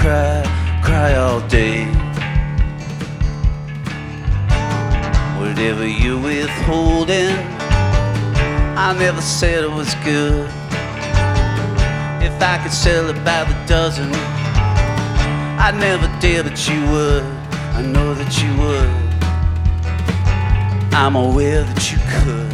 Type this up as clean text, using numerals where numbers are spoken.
cry all day. Whatever you're withholding, I never said it was good. If I could sell it by the dozen, I'd never dare, but you would. I know that you would. I'm aware that you could.